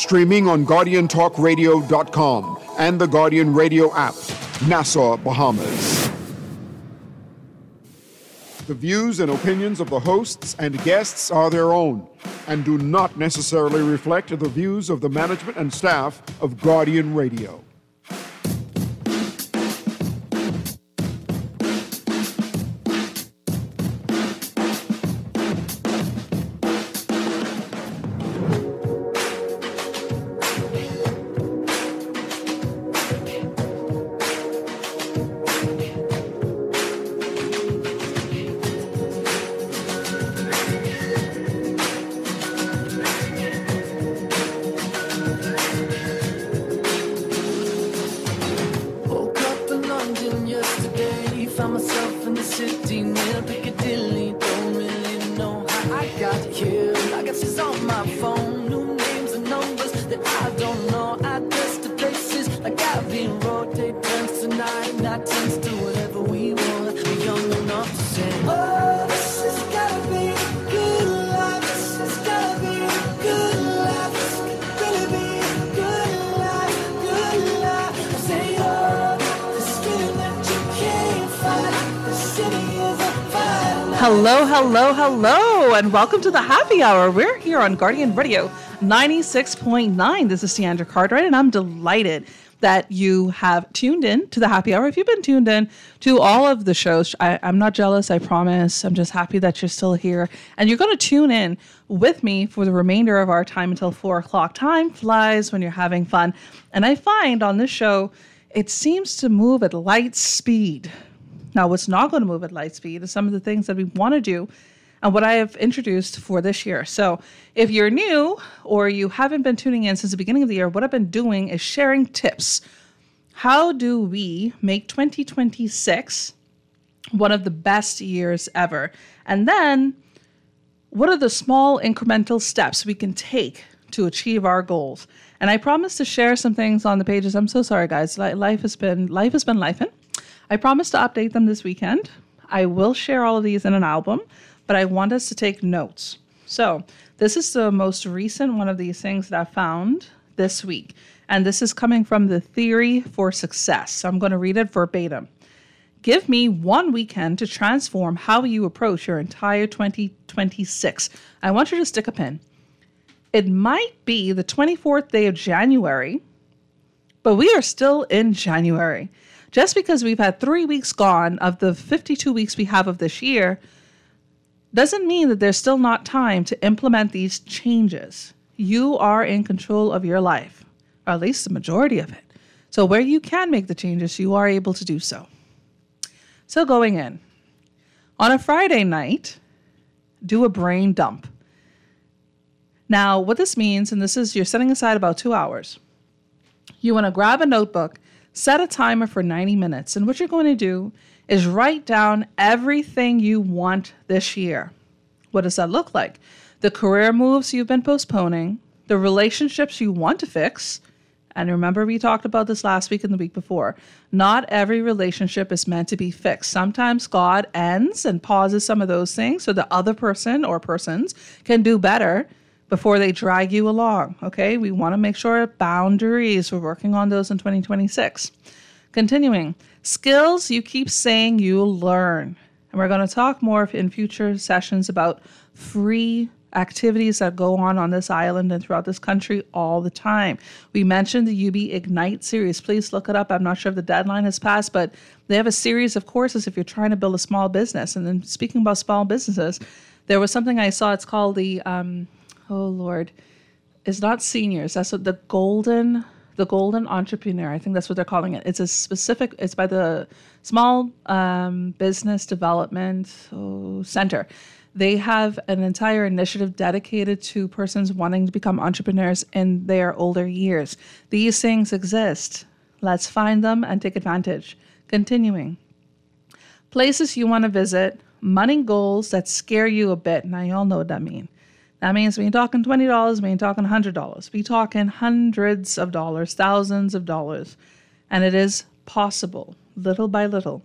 Streaming on GuardianTalkRadio.com and the Guardian Radio app, Nassau, Bahamas. The views and opinions of the hosts and guests are their own and do not necessarily reflect the views of the management and staff of Guardian Radio. Hello, and welcome to the Happy Hour. We're here on Guardian Radio 96.9. This is Sandra Cartwright, and I'm delighted that you have tuned in to the Happy Hour. If you've been tuned in to all of the shows, I'm not jealous, I promise. I'm just happy that you're still here. And you're going to tune in with me for the remainder of our time until 4 o'clock. Time flies when you're having fun. And I find on this show, it seems to move at light speed. Now, what's not going to move at light speed is some of the things that we want to do and what I have introduced for this year. So if you're new or you haven't been tuning in since the beginning of the year, what I've been doing is sharing tips. How do we make 2026 one of the best years ever? And then what are the small incremental steps we can take to achieve our goals? And I promise to share some things on the pages. I'm so sorry, guys. Life has been lifing. I promise to update them this weekend. I will share all of these in an album, but I want us to take notes. So this is the most recent one of these things that I found this week. And this is coming from the Theory for Success. So I'm going to read it verbatim. Give me one weekend to transform how you approach your entire 2026. I want you to stick a pin. It might be the 24th day of January, but we are still in January. Just because we've had 3 weeks gone of the 52 weeks we have of this year doesn't mean that there's still not time to implement these changes. You are in control of your life, or at least the majority of it. So where you can make the changes, you are able to do so. So going in, on a Friday night, do a brain dump. Now, what this means, and this is you're setting aside about 2 hours. You want to grab a notebook, set a timer for 90 minutes. And what you're going to do is write down everything you want this year. What does that look like? The career moves you've been postponing, the relationships you want to fix. And remember, we talked about this last week and the week before. Not every relationship is meant to be fixed. Sometimes God ends and pauses some of those things so the other person or persons can do better before they drag you along, okay? We want to make sure boundaries, we're working on those in 2026. Continuing, skills you keep saying you'll learn. And we're going to talk more in future sessions about free activities that go on this island and throughout this country all the time. We mentioned the UB Ignite series. Please look it up. I'm not sure if the deadline has passed, but they have a series of courses if you're trying to build a small business. And then speaking about small businesses, there was something I saw. It's called the oh Lord, it's not seniors. That's what the golden entrepreneur. I think that's what they're calling it. It's by the Small Business Development Center. They have an entire initiative dedicated to persons wanting to become entrepreneurs in their older years. These things exist. Let's find them and take advantage. Continuing. Places you want to visit, money goals that scare you a bit. Now, you all know what that means. That means we ain't talking $20, we ain't talking $100. We talking hundreds of dollars, thousands of dollars. And it is possible, little by little.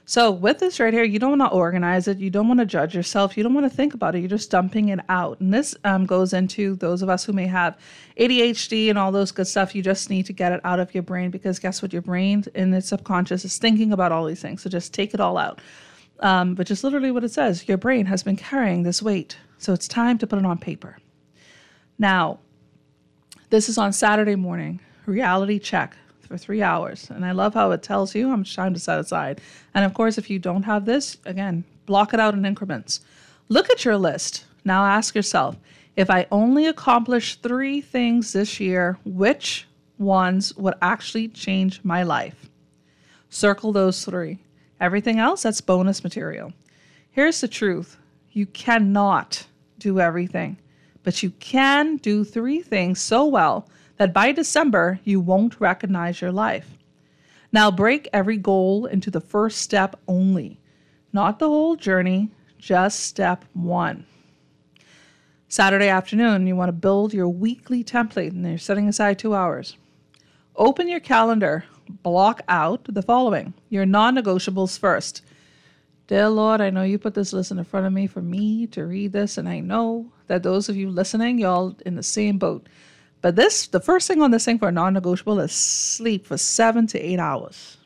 So with this right here, you don't want to organize it. You don't want to judge yourself. You don't want to think about it. You're just dumping it out. And this goes into those of us who may have ADHD and all those good stuff. You just need to get it out of your brain, because guess what? Your brain in its subconscious is thinking about all these things. So just take it all out. But just literally what it says, your brain has been carrying this weight. So it's time to put it on paper. Now, this is on Saturday morning, reality check for 3 hours. And I love how it tells you how much time to set aside. And of course, if you don't have this, again, block it out in increments. Look at your list. Now ask yourself, if I only accomplish 3 things this year, which ones would actually change my life? Circle those 3. Everything else, that's bonus material. Here's the truth. You cannot do everything, but you can do 3 things so well that by December, you won't recognize your life. Now break every goal into the first step only, not the whole journey, just step 1. Saturday afternoon, you want to build your weekly template, and you're setting aside 2 hours. Open your calendar, block out the following, your non-negotiables first. Dear Lord, I know you put this list in front of me for me to read this, and I know that those of you listening, y'all in the same boat. But the first thing on this thing for a non-negotiable is sleep for 7 to 8 hours.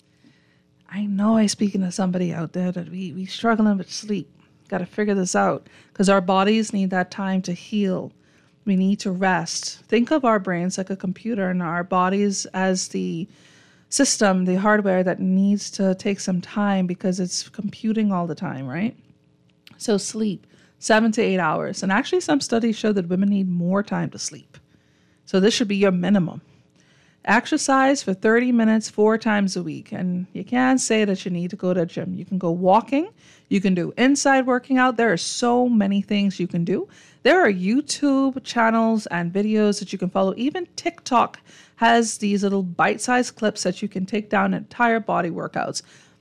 I know I'm speaking to somebody out there that we struggling with sleep. Got to figure this out, because our bodies need that time to heal. We need to rest. Think of our brains like a computer and our bodies as the system, the hardware that needs to take some time because it's computing all the time, right? So sleep, 7 to 8 hours. And actually some studies show that women need more time to sleep. So this should be your minimum. Exercise for 30 minutes 4 times a week. And you can't say that you need to go to a gym. You can go walking. You can do inside working out. There are so many things you can do. There are YouTube channels and videos that you can follow. Even TikTok has these little bite-sized clips that you can take down entire body workouts.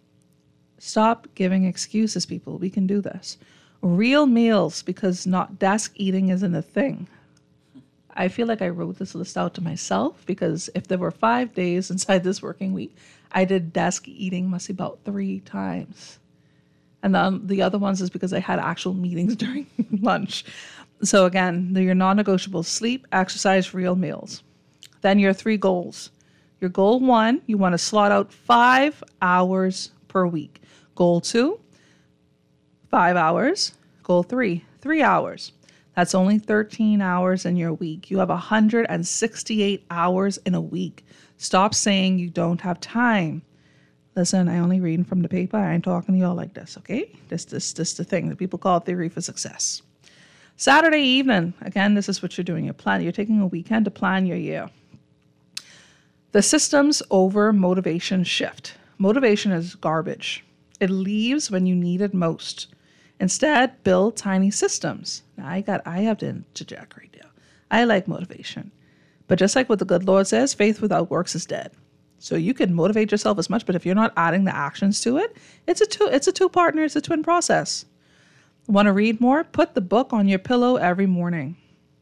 Stop giving excuses, people. We can do this. Real meals, because not desk eating isn't a thing. I feel like I wrote this list out to myself, because if there were 5 days inside this working week, I did desk eating must be about 3 times. And then the other ones is because I had actual meetings during lunch. So again, your non-negotiables: sleep, exercise, real meals. Then your 3 goals. Your goal 1, you want to slot out 5 hours per week. Goal 2, 5 hours. Goal 3, 3 hours. That's only 13 hours in your week. You have 168 hours in a week. Stop saying you don't have time. Listen, I only read from the paper. I ain't talking to y'all like this, okay? This the thing that people call theory for success. Saturday evening, again, this is what you're doing. You're taking a weekend to plan your year. The systems over motivation shift. Motivation is garbage. It leaves when you need it most. Instead, build tiny systems. Now, I have to interject right now. I like motivation. But just like what the good Lord says, faith without works is dead. So you can motivate yourself as much, but if you're not adding the actions to it, it's a two-partner, it's a twin process. Want to read more? Put the book on your pillow every morning.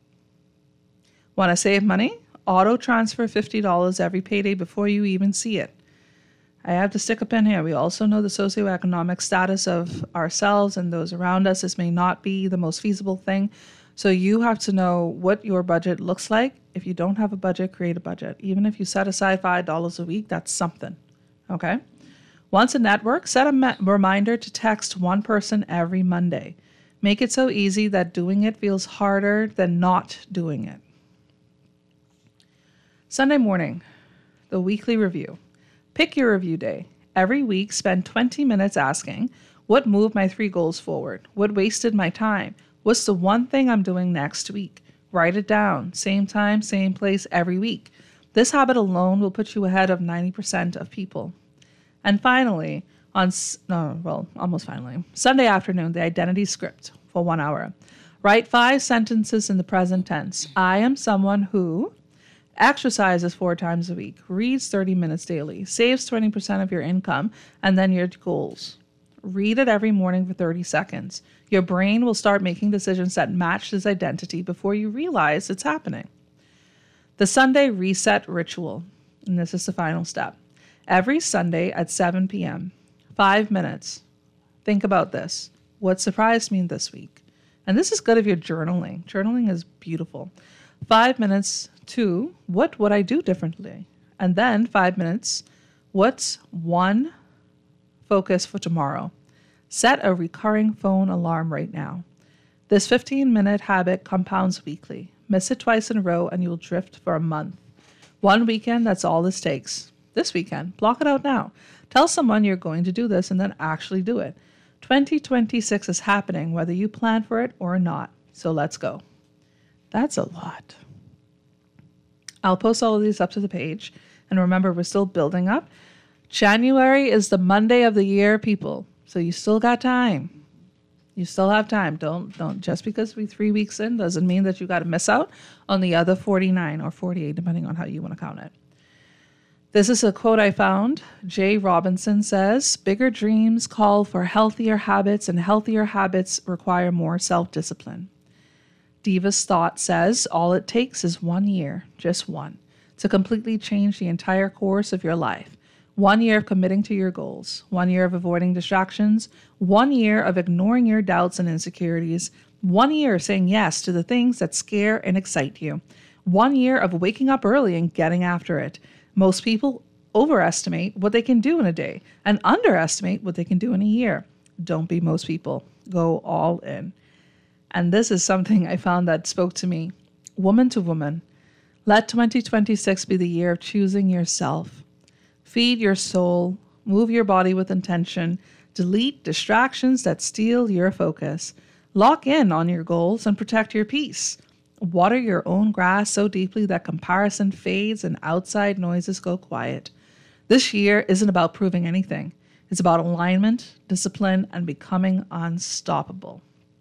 Want to save money? Auto transfer $50 every payday before you even see it. I have to stick a pin here. We also know the socioeconomic status of ourselves and those around us. This may not be the most feasible thing. So you have to know what your budget looks like. If you don't have a budget, create a budget. Even if you set aside $5 a week, that's something. Okay? Once a network, set a reminder to text one person every Monday. Make it so easy that doing it feels harder than not doing it. Sunday morning, the weekly review. Pick your review day. Every week, spend 20 minutes asking, what moved my 3 goals forward? What wasted my time? What's the one thing I'm doing next week? Write it down. Same time, same place every week. This habit alone will put you ahead of 90% of people. And finally, almost finally, Sunday afternoon, the identity script for 1 hour. Write 5 sentences in the present tense. I am someone who exercises 4 times a week, reads 30 minutes daily, saves 20% of your income, and then your goals. Read it every morning for 30 seconds. Your brain will start making decisions that match this identity before you realize it's happening. The Sunday reset ritual, and this is the final step. Every Sunday at 7 p.m., 5 minutes. Think about this. What surprised me this week? And this is good if you're journaling. Journaling is beautiful. 5 minutes to what would I do differently? And then 5 minutes, what's one focus for tomorrow? Set a recurring phone alarm right now. This 15-minute habit compounds weekly. Miss it twice in a row and you'll drift for a month. One weekend, that's all this takes. This weekend, block it out now. Tell someone you're going to do this and then actually do it. 2026 is happening whether you plan for it or not. So let's go. That's a lot. I'll post all of these up to the page. And remember, we're still building up. January is the Monday of the year, people. So you still got time. You still have time. Don't just because we're 3 weeks in doesn't mean that you got to miss out on the other 49 or 48, depending on how you want to count it. This is a quote I found. Jay Robinson says, bigger dreams call for healthier habits, and healthier habits require more self-discipline. Diva's Thought says, all it takes is 1 year, just one, to completely change the entire course of your life. 1 year of committing to your goals, 1 year of avoiding distractions, 1 year of ignoring your doubts and insecurities, 1 year of saying yes to the things that scare and excite you, 1 year of waking up early and getting after it. Most people overestimate what they can do in a day and underestimate what they can do in a year. Don't be most people. Go all in. And this is something I found that spoke to me, woman to woman. Let 2026 be the year of choosing yourself. Feed your soul, move your body with intention, delete distractions that steal your focus. Lock in on your goals and protect your peace. Water your own grass so deeply that comparison fades and outside noises go quiet. This year isn't about proving anything. It's about alignment, discipline, and becoming unstoppable.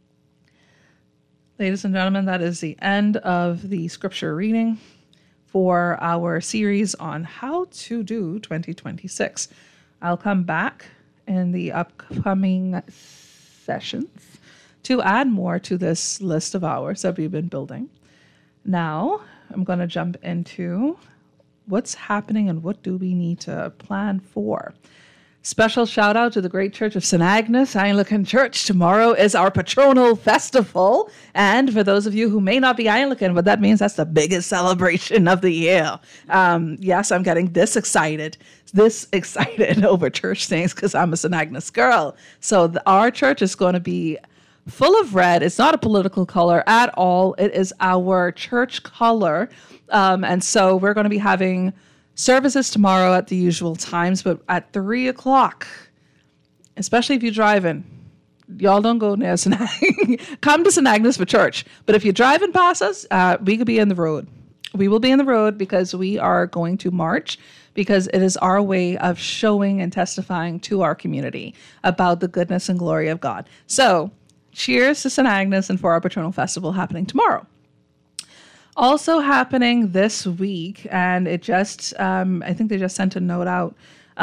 Ladies and gentlemen, that is the end of the scripture reading for our series on how to do 2026. I'll come back in the upcoming sessions to add more to this list of hours that we've been building. Now, I'm going to jump into what's happening and what do we need to plan for. Special shout out to the Great Church of St. Agnes Anglican Church. Tomorrow is our patronal festival. And for those of you who may not be Anglican, what that means, that's the biggest celebration of the year. Yes, I'm getting this excited over church things because I'm a St. Agnes girl. So our church is going to be full of red. It's not a political color at all. It is our church color. And so we're going to be having services tomorrow at the usual times, but at 3 o'clock, especially if you're driving, y'all don't go near St. Come to St. Agnes for church. But if you're driving past us, we could be in the road. We will be in the road because we are going to march, because it is our way of showing and testifying to our community about the goodness and glory of God. So cheers to St. Agnes and for our patronal festival happening tomorrow. Also happening this week, and it just, I think they just sent a note out,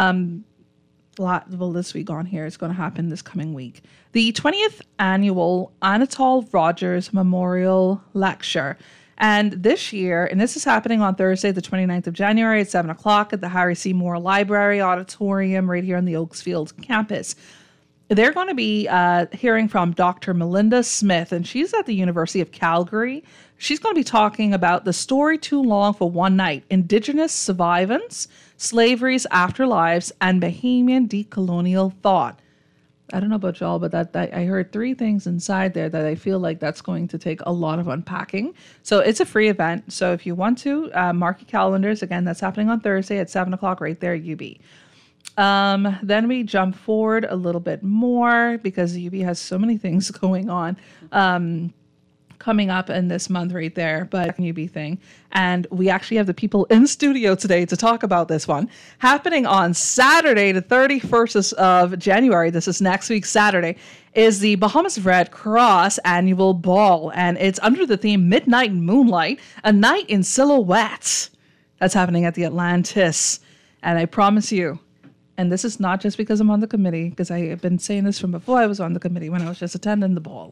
this week on here, it's going to happen this coming week. The 20th annual Anatole Rogers Memorial Lecture. And this year, and this is happening on Thursday, the 29th of January at 7 o'clock at the Harry C. Moore Library Auditorium right here on the Oaksfield campus. They're going to be hearing from Dr. Melinda Smith, and she's at the University of Calgary. She's going to be talking about The Story Too Long for One Night, Indigenous Survivance, Slavery's Afterlives, and Bahamian Decolonial Thought. I don't know about y'all, but that I heard 3 things inside there that I feel like that's going to take a lot of unpacking. So it's a free event. So if you want to, mark your calendars. Again, that's happening on Thursday at 7 o'clock right there at UB. Then we jump forward a little bit more because UB has so many things going on coming up in this month right there, but UB thing. And we actually have the people in studio today to talk about this one. Happening on Saturday, the 31st of January, this is next week Saturday, is the Bahamas Red Cross Annual Ball. And it's under the theme Midnight Moonlight, a night in silhouettes. That's happening at the Atlantis. And I promise you, and this is not just because I'm on the committee, because I have been saying this from before I was on the committee when I was just attending the ball.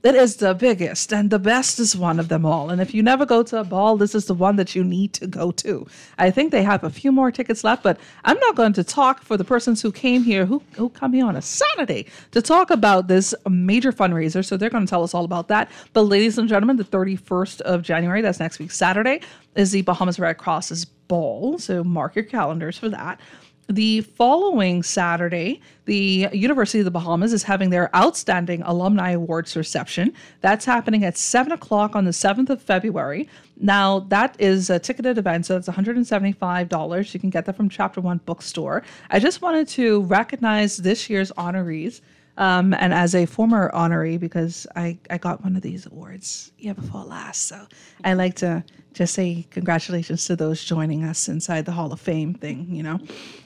It is the biggest and the best is one of them all. And if you never go to a ball, this is the one that you need to go to. I think they have a few more tickets left, but I'm not going to talk for the persons who came here, who come here on a Saturday to talk about this major fundraiser. So they're going to tell us all about that. But ladies and gentlemen, the 31st of January, that's next week, Saturday, is the Bahamas Red Cross's ball. So mark your calendars for that. The following Saturday, the University of the Bahamas is having their Outstanding Alumni Awards reception. That's happening at 7 o'clock on the 7th of February. Now, that is a ticketed event, so it's $175. You can get that from Chapter One Bookstore. I just wanted to recognize this year's honorees. And as a former honoree, because I got one of these awards year before last, so I like to just say congratulations to those joining us inside the Hall of Fame thing, you know.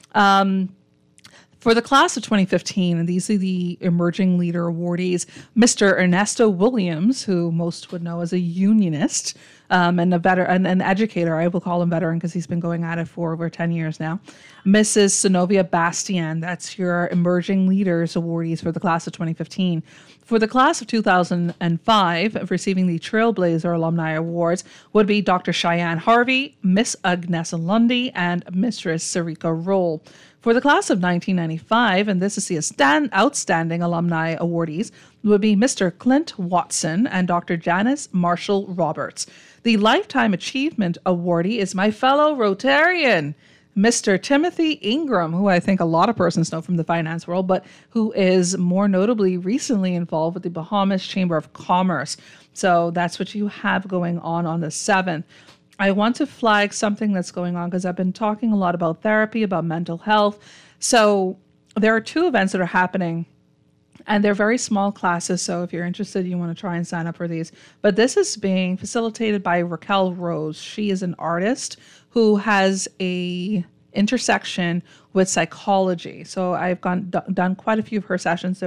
For the class of 2015, and these are the Emerging Leader awardees, Mr. Ernesto Williams, who most would know as a unionist and a veteran, an educator. I will call him veteran because he's been going at it for over 10 years now. Mrs. Synovia Bastian, that's your Emerging Leaders awardees for the class of 2015. For the class of 2005, receiving the Trailblazer Alumni Awards would be Dr. Cheyenne Harvey, Miss Agnesa Lundy, and Mistress Sarika Roll. For the class of 1995, and this is the Outstanding Alumni Awardees, would be Mr. Clint Watson and Dr. Janice Marshall Roberts. The Lifetime Achievement Awardee is my fellow Rotarian, Mr. Timothy Ingram, who I think a lot of persons know from the finance world, but who is more notably recently involved with the Bahamas Chamber of Commerce. So that's what you have going on the 7th. I want to flag something that's going on because I've been talking a lot about therapy, about mental health. So there are two events that are happening, and they're very small classes. So if you're interested, you want to try and sign up for these. But this is being facilitated by Raquel Rose. She is an artist who has a intersection with psychology. So I've done quite a few of her sessions.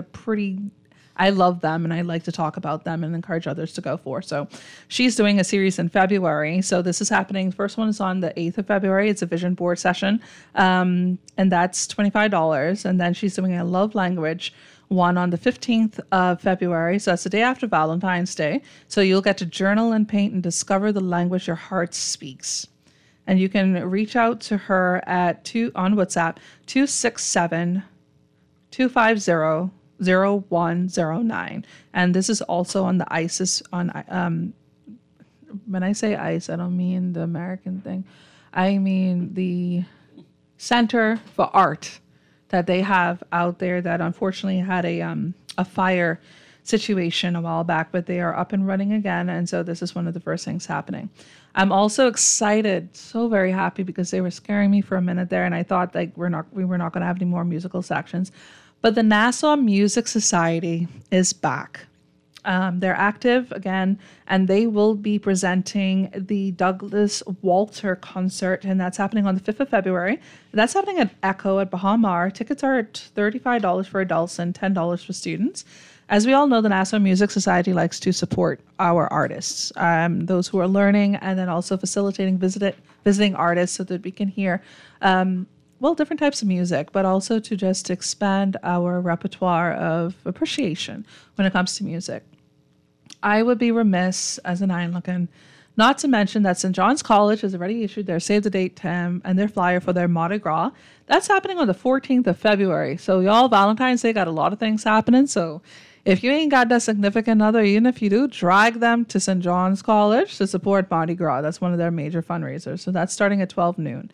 I love them and I like to talk about them and encourage others to go for. So she's doing a series in February. So this is happening. First one is on the 8th of February. It's a vision board session. And that's $25. And then she's doing a love language one on the 15th of February. So that's the day after Valentine's Day. So you'll get to journal and paint and discover the language your heart speaks. And you can reach out to her on WhatsApp, 267-250-0109. And this is also on the ISIS on when I say ICE, I don't mean the American thing. I mean the Center for Art that they have out there that unfortunately had a fire situation a while back, but they are up and running again. And so this is one of the first things happening. I'm also excited, so very happy, because they were scaring me for a minute there, and I thought like we were not going to have any more musical sections. But the Nassau Music Society is back. They're active again, and they will be presenting the Douglas Walter concert, and that's happening on the 5th of February. That's happening at Echo at Bahamar. Tickets are at $35 for adults and $10 for students. As we all know, the Nassau Music Society likes to support our artists, those who are learning, and then also facilitating visiting artists so that we can hear different types of music, but also to just expand our repertoire of appreciation when it comes to music. I would be remiss as an Anglican not to mention that St. John's College has already issued their save the date and their flyer for their Mardi Gras. That's happening on the 14th of February. So y'all, Valentine's Day got a lot of things happening. So if you ain't got that significant other, even if you do, drag them to St. John's College to support Mardi Gras. That's one of their major fundraisers. So that's starting at 12 noon.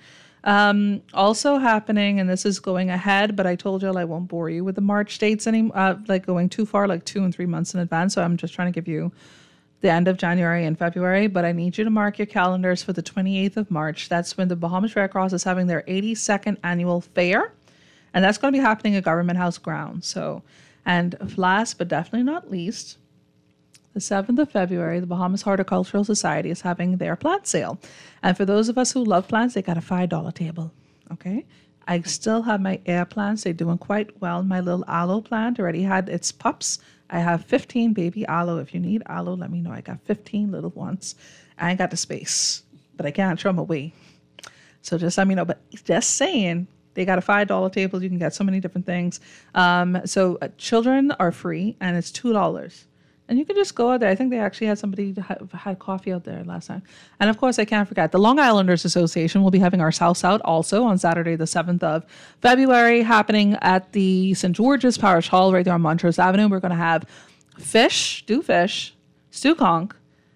Also happening, and this is going ahead, but I told y'all I won't bore you with the March dates anymore, like going too far, like 2 and 3 months in advance. So I'm just trying to give you the end of January and February, but I need you to mark your calendars for the 28th of March. That's when the Bahamas Red Cross is having their 82nd annual fair, and that's going to be happening at Government House grounds. So, and last but definitely not least, the 7th of February, the Bahamas Horticultural Society is having their plant sale. And for those of us who love plants, they got a $5 table, okay? I still have my air plants. They're doing quite well. My little aloe plant already had its pups. I have 15 baby aloe. If you need aloe, let me know. I got 15 little ones. I ain't got the space, but I can't throw them away. So just let me know. But just saying, they got a $5 table. You can get so many different things. So children are free, and it's $2 And you can just go out there. I think they actually had somebody had coffee out there last time. And of course, I can't forget the Long Islanders Association will be having our South Out also on Saturday, the 7th of February, happening at the St. George's Parish Hall right there on Montrose Avenue. We're going to have stew fish, stew conch,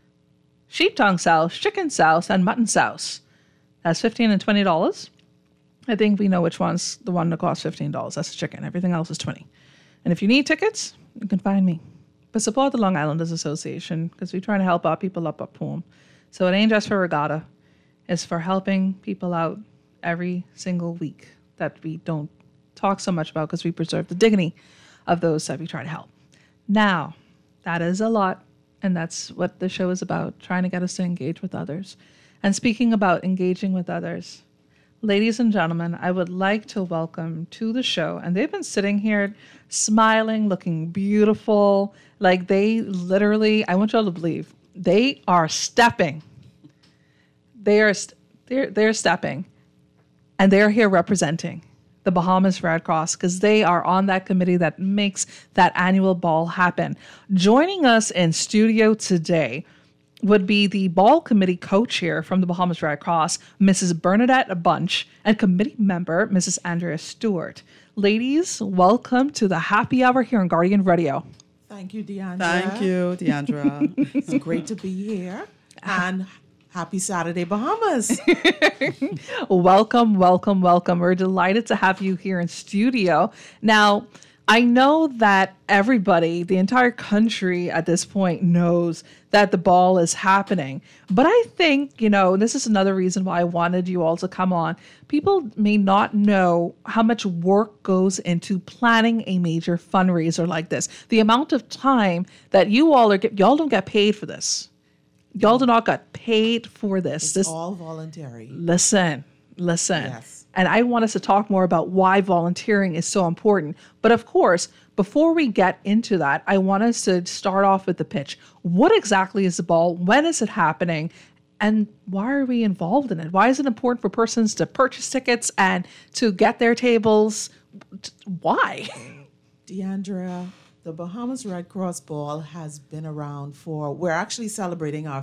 sheep tongue souse, chicken souse, and mutton souse. That's $15 and $20. I think we know which one's the one that costs $15. That's the chicken. Everything else is $20. And if you need tickets, you can find me. But support the Long Islanders Association because we try to help our people up home. So it ain't just for regatta. It's for helping people out every single week that we don't talk so much about because we preserve the dignity of those that we try to help. Now, that is a lot. And that's what the show is about, trying to get us to engage with others. And speaking about engaging with others, ladies and gentlemen, I would like to welcome to the show, and they've been sitting here smiling, looking beautiful, like they literally, I want y'all to believe, they are stepping. They're stepping, and they're here representing the Bahamas Red Cross because they are on that committee that makes that annual ball happen. Joining us in studio today would be the ball committee co-chair from the Bahamas Red Cross, Mrs. Bernadette Bunch, and committee member, Mrs. Andrea Stewart. Ladies, welcome to the happy hour here on Guardian Radio. Thank you, Deandra. Thank you, Deandra. It's great to be here. And happy Saturday, Bahamas. Welcome, welcome, welcome. We're delighted to have you here in studio. Now, I know that everybody, the entire country at this point knows that the ball is happening. But I think, this is another reason why I wanted you all to come on. People may not know how much work goes into planning a major fundraiser like this. The amount of time that y'all don't get paid for this. Y'all do not get paid for this. It's all voluntary. Listen. Yes. And I want us to talk more about why volunteering is so important. But of course, before we get into that, I want us to start off with the pitch. What exactly is the ball? When is it happening? And why are we involved in it? Why is it important for persons to purchase tickets and to get their tables? Why? Deandra, the Bahamas Red Cross Ball has been around we're actually celebrating our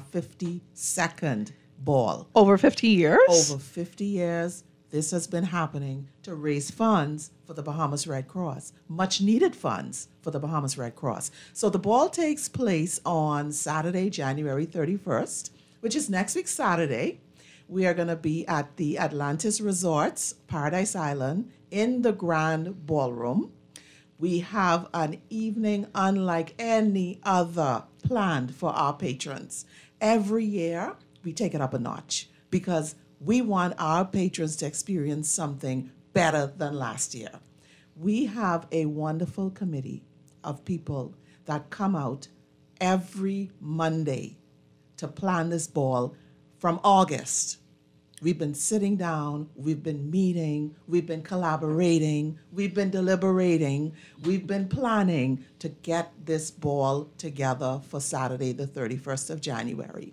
52nd ball. Over 50 years? Over 50 years. This has been happening to raise funds for the Bahamas Red Cross, much needed funds for the Bahamas Red Cross. So the ball takes place on Saturday, January 31st, which is next week Saturday. We are going to be at the Atlantis Resorts, Paradise Island, in the Grand Ballroom. We have an evening unlike any other planned for our patrons. Every year, we take it up a notch because we want our patrons to experience something better than last year. We have a wonderful committee of people that come out every Monday to plan this ball from August. We've been sitting down, we've been meeting, we've been collaborating, we've been deliberating, we've been planning to get this ball together for Saturday, the 31st of January.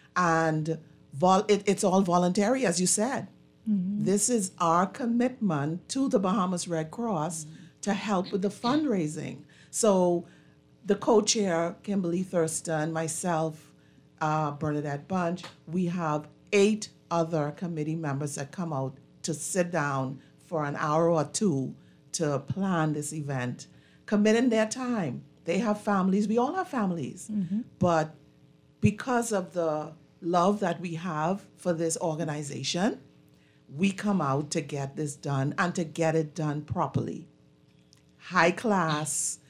And it's all voluntary, as you said. Mm-hmm. This is our commitment to the Bahamas Red Cross to help with the fundraising. So the co-chair, Kimberly Thurston, myself, Bernadette Bunch, we have 8 other committee members that come out to sit down for an hour or two to plan this event, committing their time. They have families. We all have families. Mm-hmm. But because of the love that we have for this organization, we come out to get this done and to get it done properly. High class,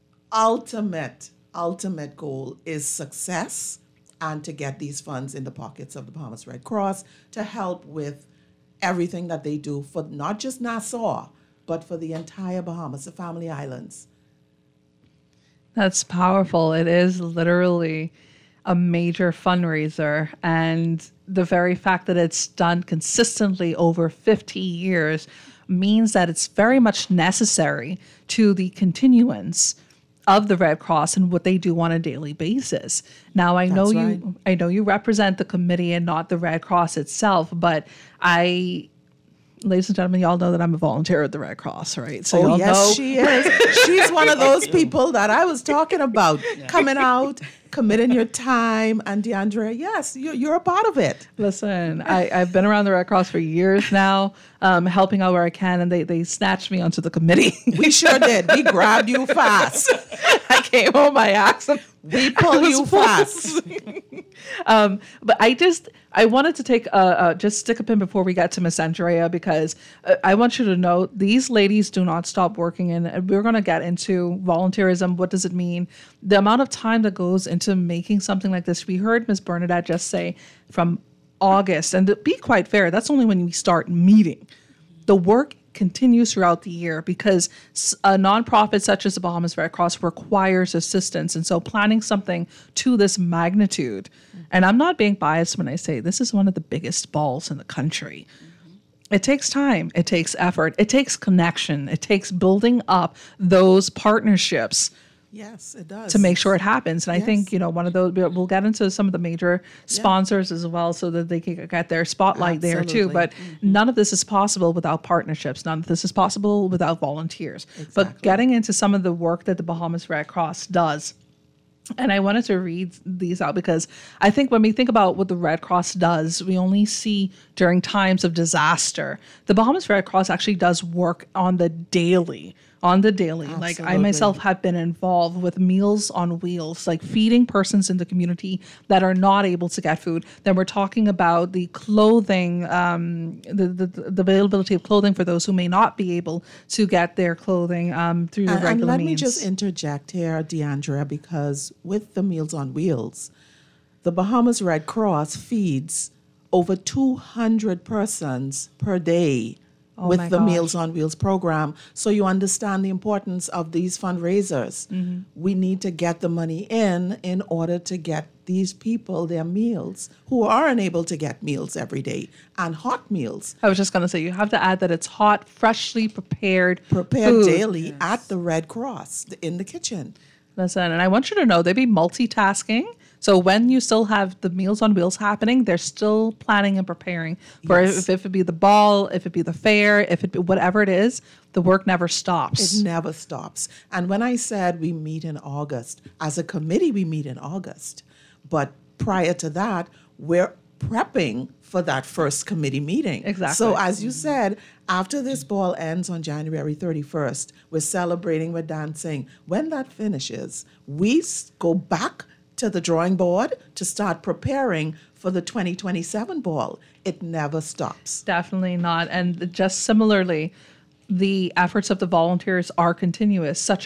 ultimate goal is success and to get these funds in the pockets of the Bahamas Red Cross to help with everything that they do for not just Nassau, but for the entire Bahamas, the Family Islands. That's powerful. It is literally a major fundraiser, and the very fact that it's done consistently over 50 years means that it's very much necessary to the continuance of the Red Cross and what they do on a daily basis. Now, I know you represent the committee and not the Red Cross itself, but I ladies and gentlemen, y'all know that I'm a volunteer at the Red Cross, right? So Oh, y'all yes, know. she is. She's one of those people that I was talking about, coming out, committing your time. And Deandra, yes, you're a part of it. Listen, I've been around the Red Cross for years now, helping out where I can, and they snatched me onto the committee. We sure did. We grabbed you fast. I came home by accident. We pulled you fast. But I wanted to take just stick a pin before we get to Miss Andrea, because I want you to know these ladies do not stop working, and we're going to get into volunteerism. What does it mean? The amount of time that goes into making something like this. We heard Miss Bernadette just say from August, and to be quite fair, that's only when we start meeting. The work continues throughout the year because a nonprofit such as the Bahamas Red Cross requires assistance. And so planning something to this magnitude, and I'm not being biased when I say this is one of the biggest balls in the country. It takes time, it takes effort, it takes connection, it takes building up those partnerships Yes, it does. to make sure it happens. And I Yes. think, one of those, we'll get into some of the major sponsors as well so that they can get their spotlight there too. Absolutely. But none of this is possible without partnerships. None of this is possible without volunteers. But Exactly. getting into some of the work that the Bahamas Red Cross does. And I wanted to read these out because I think when we think about what the Red Cross does, we only see during times of disaster. The Bahamas Red Cross actually does work on the daily. Like I myself have been involved with Meals on Wheels, like feeding persons in the community that are not able to get food. Then we're talking about the clothing, the availability of clothing for those who may not be able to get their clothing through And regular let means. me just interject here, Deandra, because with the Meals on Wheels, the Bahamas Red Cross feeds over 200 persons per day my with the gosh. Meals on Wheels program. So you understand the importance of these fundraisers. We need to get the money in order to get these people their meals who are unable to get meals every day, and hot meals I was just going to say, you have to add that it's hot, freshly prepared prepared food. daily at the Red Cross in the kitchen. Listen, and I want you to know they be multitasking. So when you still have the Meals on Wheels happening, they're still planning and preparing for Yes. if it be the ball, if it be the fair, if it be whatever it is, the work never stops. It never stops. And when I said we meet in August, as a committee, we meet in August. But prior to that, we're prepping for that first committee meeting. Exactly. So as you said, after this ball ends on January 31st, we're celebrating, we're dancing. When that finishes, we go back to the drawing board to start preparing for the 2027 ball. It never stops. Definitely not. And just similarly, the efforts of the volunteers are continuous, such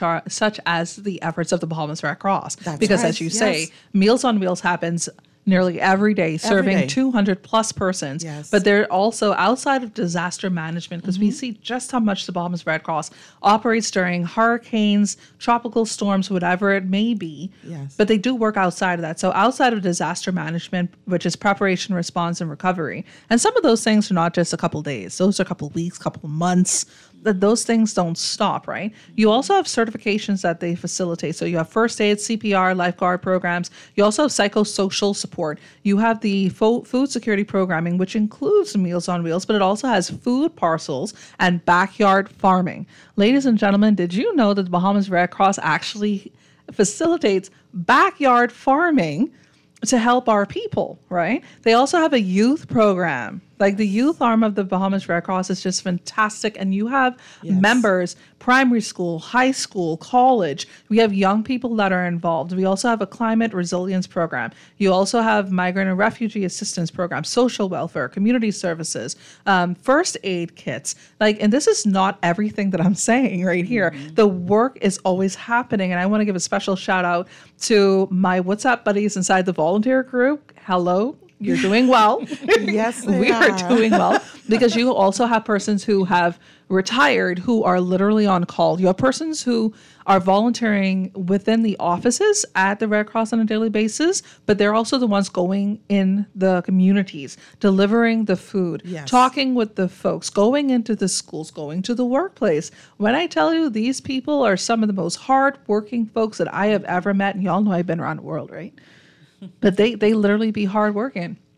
as the efforts of the Bahamas Red Cross. That's because right, as you yes. say, Meals on Wheels happens nearly every day, serving day. 200 plus persons. Yes. But they're also outside of disaster management, because we see just how much the Bahamas Red Cross operates during hurricanes, tropical storms, whatever it may be. Yes. But they do work outside of that. So outside of disaster management, which is preparation, response, and recovery. And some of those things are not just a couple days. Those are a couple weeks, couple months. Those things don't stop, right? You also have certifications that they facilitate. So you have first aid, CPR, lifeguard programs. You also have psychosocial support. You have the food security programming, which includes Meals on Wheels, but it also has food parcels and backyard farming. Ladies and gentlemen, did you know that the Bahamas Red Cross actually facilitates backyard farming to help our people, right? They also have a youth program. Like the youth arm of the Bahamas Red Cross is just fantastic. And you have members, primary school, high school, college. We have young people that are involved. We also have a climate resilience program. You also have migrant and refugee assistance program, social welfare, community services, first aid kits. And this is not everything that I'm saying right here. The work is always happening. And I want to give a special shout out to my WhatsApp buddies inside the volunteer group. Hello. You're doing well. Yes, they we are are. doing well, because you also have persons who have retired who are literally on call. You have persons who are volunteering within the offices at the Red Cross on a daily basis, but they're also the ones going in the communities, delivering the food, Yes. talking with the folks, going into the schools, going to the workplace. When I tell you these people are some of the most hardworking folks that I have ever met, and y'all know I've been around the world, right? But they literally be hardworking.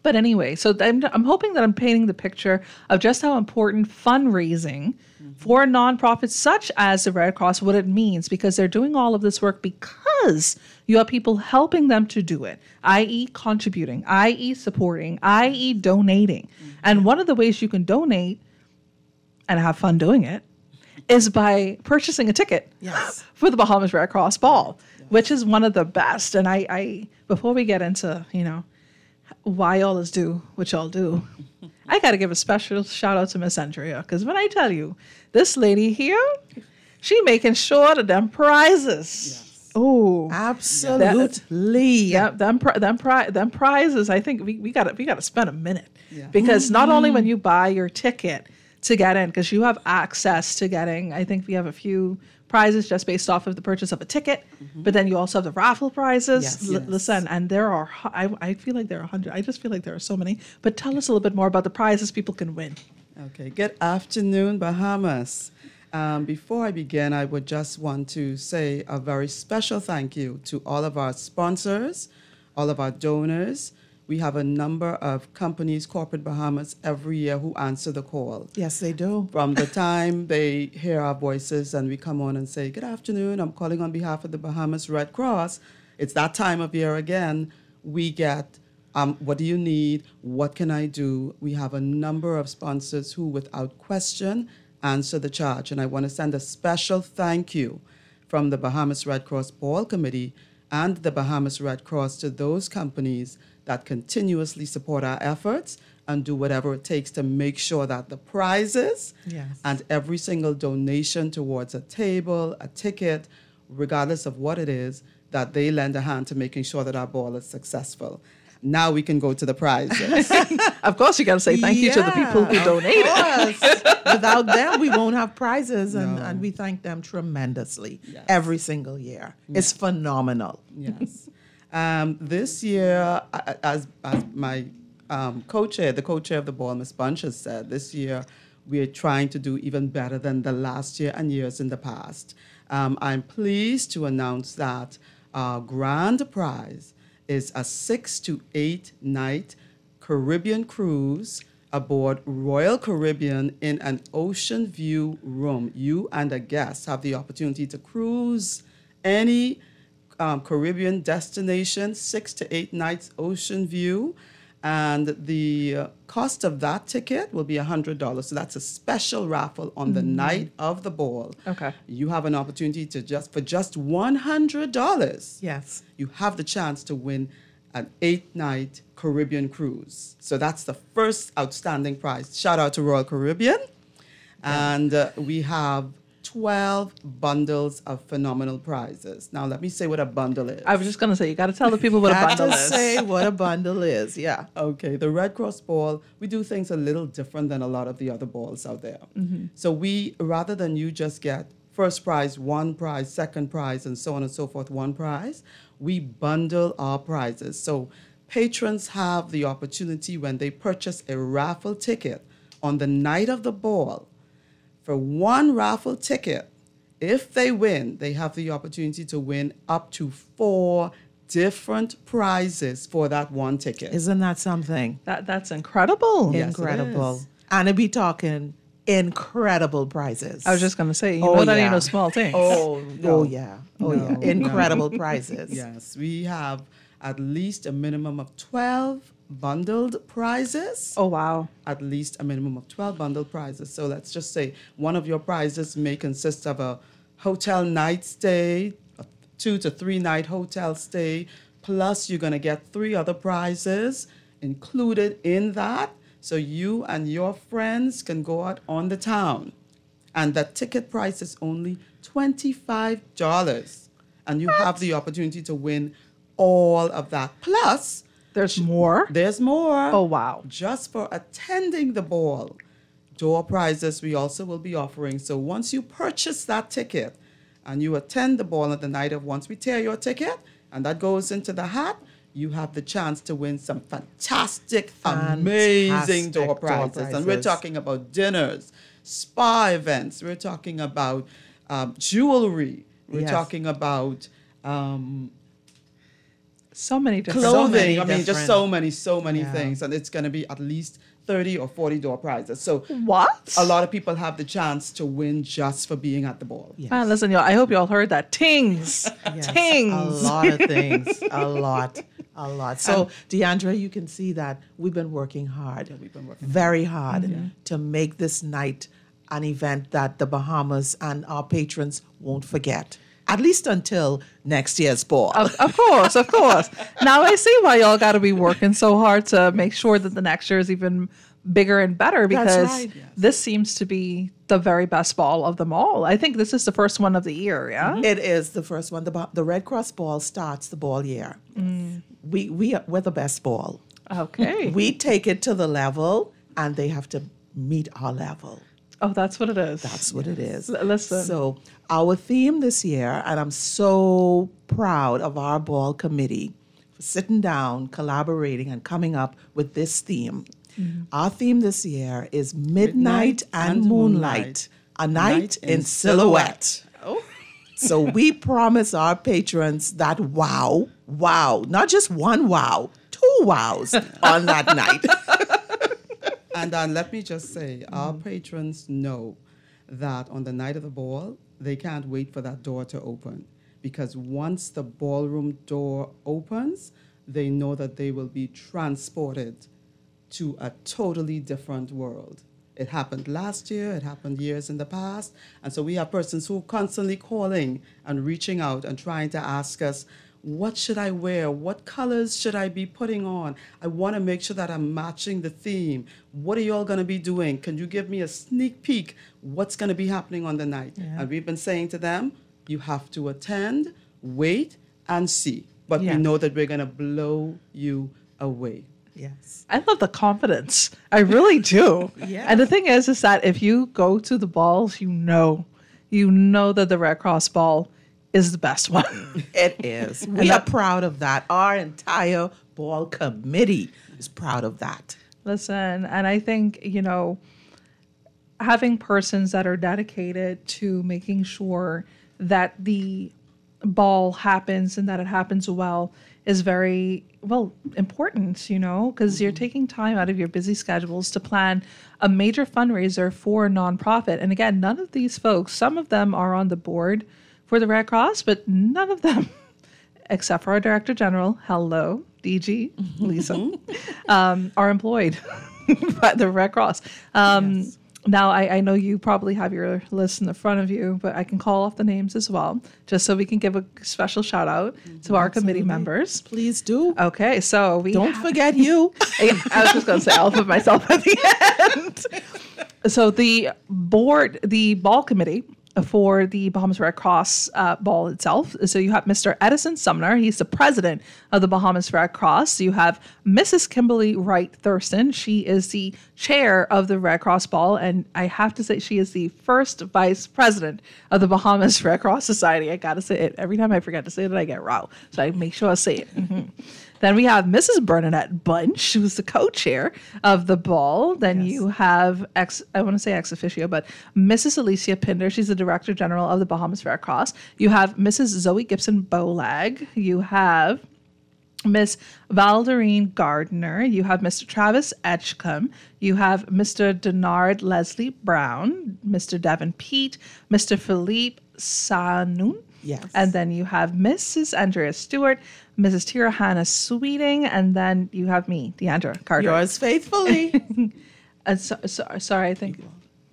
But anyway, so I'm hoping that I'm painting the picture of just how important fundraising for nonprofits such as the Red Cross, what it means, because they're doing all of this work because you have people helping them to do it, i.e. contributing, i.e. supporting, i.e. donating. And one of the ways you can donate and have fun doing it is by purchasing a ticket Yes. for the Bahamas Red Cross Ball, which is one of the best. And I before we get into, why y'all is do what y'all do, I got to give a special shout out to Miss Andrea, because when I tell you, this lady here, she making sure that them prizes. Oh, Absolutely. yeah, them prizes. I think we got to spend a minute because not only when you buy your ticket to get in, because you have access to getting, I think we have a few prizes just based off of the purchase of a ticket, but then you also have the raffle prizes. Yes. Listen, and there are, I feel like there are 100. I just feel like there are so many. But tell us a little bit more about the prizes people can win. Okay, good afternoon, Bahamas. Before I begin, I would just want to say a very special thank you to all of our sponsors, all of our donors. We have a number of companies, Corporate Bahamas, every year who answer the call. Yes, they do. From the time they hear our voices and we come on and say, good afternoon, I'm calling on behalf of the Bahamas Red Cross. It's that time of year again. We get, what do you need? What can I do? We have a number of sponsors who, without question, answer the charge. And I want to send a special thank you from the Bahamas Red Cross Ball Committee and the Bahamas Red Cross to those companies that continuously support our efforts and do whatever it takes to make sure that the prizes and every single donation towards a table, a ticket, regardless of what it is, that they lend a hand to making sure that our ball is successful. Now we can go to the prizes. Of course, you got to say thank you to the people who donated. Yes. Without them, we won't have prizes, and we thank them tremendously every single year. It's phenomenal. Yes. This year, as my co-chair, the co-chair of the ball, Ms. Bunch, has said, this year we are trying to do even better than the last year and years in the past. I'm pleased to announce that our grand prize is a 6 to 8 night Caribbean cruise aboard Royal Caribbean in an ocean view room. You and a guest have the opportunity to cruise any Caribbean destination, 6 to 8 nights ocean view. And the cost of that ticket will be $100. So that's a special raffle on the night of the ball. Okay. You have an opportunity to for just $100. Yes. You have the chance to win an 8-night Caribbean cruise. So that's the first outstanding prize. Shout out to Royal Caribbean. And we have 12 bundles of phenomenal prizes. Now, let me say what a bundle is. I was just going to say, you got to tell the people what a bundle is. Say what a bundle is. Yeah. Okay, the Red Cross Ball, we do things a little different than a lot of the other balls out there. So we, rather than you just get first prize, one prize, second prize, and so on and so forth, one prize, we bundle our prizes. So patrons have the opportunity when they purchase a raffle ticket on the night of the ball. For one raffle ticket, if they win, they have the opportunity to win up to 4 different prizes for that one ticket. Isn't that something? That's incredible. Yes, it Incredible. is. And it'd be talking incredible prizes. I was just going to say, that ain't no small thing. Oh, yeah. No. Incredible prizes. Yes, we have at least a minimum of 12 bundled prizes. Oh, wow. At least a minimum of 12 bundled prizes. So let's just say one of your prizes may consist of a hotel night stay, a 2 to 3 night hotel stay, plus you're going to get 3 other prizes included in that. So you and your friends can go out on the town. And the ticket price is only $25. And you have the opportunity to win all of that. Plus, There's more? there's more. Oh, wow. Just for attending the ball. Door prizes we also will be offering. So once you purchase that ticket and you attend the ball at the night of, once we tear your ticket and that goes into the hat, you have the chance to win some fantastic, amazing door prizes. And we're talking about dinners, spa events. We're talking about jewelry. We're Yes. talking about So many different clothing. many I mean, just different- so many Yeah. things, and it's going to be at least 30 or 40 door prizes. So What? a lot of people have the chance to win just for being at the ball. Yes. Man, listen, y'all. I hope y'all heard that. Tings. Yes, Tings. a lot of things. A lot. So, Deandra, you can see that we've been working hard. we've been working very hard to make this night an event that the Bahamas and our patrons won't forget. At least until next year's ball. Of course, of course. Now I see why y'all got to be working so hard to make sure that the next year is even bigger and better, because right. Yes. this seems to be the very best ball of them all. I think this is the first one of the year, yeah? It is the first one. The Red Cross ball starts the ball year. We're the best ball. Okay. We take it to the level, and they have to meet our level. Oh, that's what it is. That's what it is. Listen. So our theme this year, and I'm so proud of our ball committee for sitting down, collaborating, and coming up with this theme. Our theme this year is Midnight and Moonlight, a night in silhouette. Oh. So we promise our patrons that wow, not just one wow, 2 wows on that night. And let me just say, our patrons know that on the night of the ball, they can't wait for that door to open. Because once the ballroom door opens, they know that they will be transported to a totally different world. It happened last year, it happened years in the past. And so we have persons who are constantly calling and reaching out and trying to ask us, what should I wear? What colors should I be putting on? I want to make sure that I'm matching the theme. What are you all going to be doing? Can you give me a sneak peek? What's going to be happening on the night? And we've been saying to them, you have to attend, wait, and see. But Yeah. we know that we're going to blow you away. Yes. I love the confidence. I really do. Yeah. And the thing is that if you go to the balls, you know that the Red Cross ball is the best one. It is. We are proud of that. Our entire ball committee is proud of that. Listen, and I think, having persons that are dedicated to making sure that the ball happens and that it happens well is very, important, because you're taking time out of your busy schedules to plan a major fundraiser for a nonprofit. And again, none of these folks, some of them are on the board for the Red Cross, but none of them, except for our Director General, hello, DG, Lisa, are employed by the Red Cross. Now, I know you probably have your list in the front of you, but I can call off the names as well, just so we can give a special shout out to our committee members. Please do. Okay, so we Don't forget you. I was just going to say, I'll put myself at the end. So the ball committee for the Bahamas Red Cross ball itself. So you have Mr. Edison Sumner. He's the president of the Bahamas Red Cross. You have Mrs. Kimberly Wright Thurston. She is the chair of the Red Cross ball. And I have to say, she is the first vice president of the Bahamas Red Cross Society. I got to say it. Every time I forget to say it, I get raw. So I make sure I say it. Mm-hmm. Then we have Mrs. Bernadette Bunch, who's the co-chair of the ball. Then you have I want to say ex officio, but Mrs. Alicia Pinder. She's the Director General of the Bahamas Red Cross. You have Mrs. Zoe Gibson Bolag. You have Miss Valderine Gardner. You have Mr. Travis Edgecombe. You have Mr. Denard Leslie Brown, Mr. Devin Pete, Mr. Philippe Sanoun. Yes. And then you have Mrs. Andrea Stewart, Mrs. Tira Hannah Sweeting, and then you have me, Deandra Carter. Yours faithfully. Sorry, I think